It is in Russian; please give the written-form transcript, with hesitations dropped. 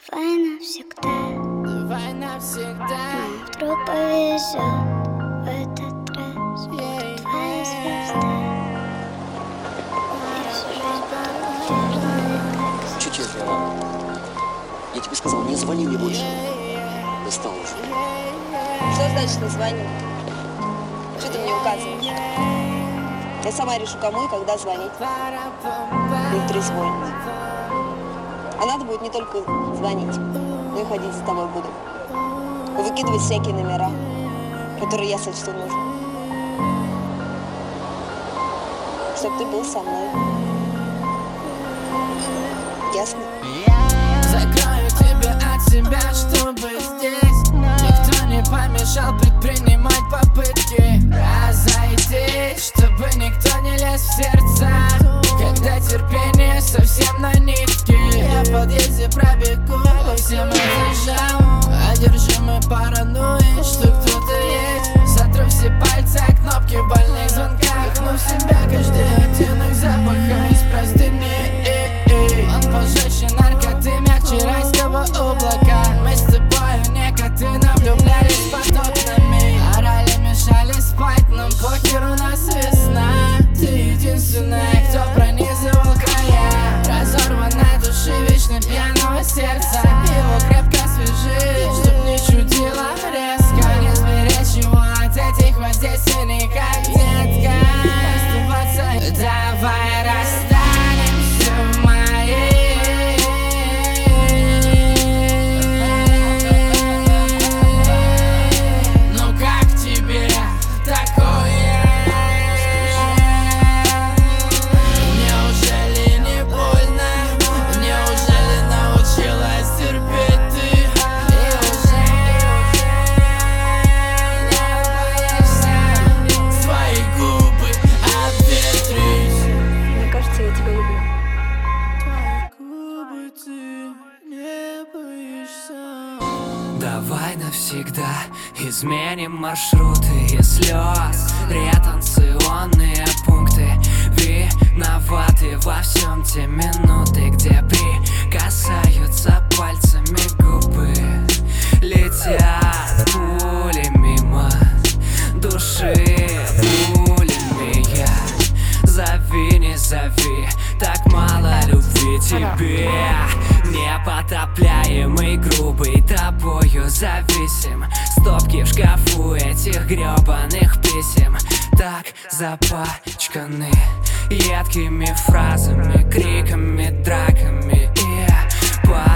Давай навсегда, давай навсегда. нам вдруг повезет в этот раз. Буду твоя звезда. И всю жизнь буду верной так. Чуть тише. Я тебе сказал, не звони мне больше. Достал уже. Что значит не звоню? Что ты мне указываешь? Я сама решу, кому и когда звонить. Не трезвонить. А надо будет не только звонить, но и ходить за тобой буду. Выкидывать всякие номера, которые я сочту нужным. Чтоб ты был со мной. Ясно? Закрою тебя от себя, чтобы здесь никто не помешал предпринимать попытки разойтись, чтобы никто не лез в сердца, когда терпение совсем на нитке. Я в подъезде пробегу, по всем этажам, одержимый паранойей, что кто-то есть. Сотру все пальцы о кнопки в больных звонках, но в себя каждый оттенок запаха из простыни. Он пожестче наркоты, мягче райского облака. Мы с тобой никотином влюблялись под окнами. Орали, мешали спать, нам похер, у нас весна. Ты единственная, кто пронизывал края. Разорванной души, вечно пьяного сердца. Его крепко свяжи, чтоб не чудило резко. Не сберечь его от этих воздействий никак, детка. Оставаться, давай расстанемся в моей. Ну как тебе такое? Неужели не больно? Неужели научилась терпеть ты? И уже не боишься свои губы обветрить? Мне кажется, я тебя люблю. Твои губы ты не боишься. Давай навсегда изменим маршруты и слез. Ретранслационные пункты виноваты во всем те минуты, где прикасаются пальцами губы. Летят пули мимо души, пулями я. Зови, не зови, так мало любви тебе. Непотопляемый, грубый, тобою зависим. Стопки в шкафу этих гребаных писем так запачканы едкими фразами, криками, драками и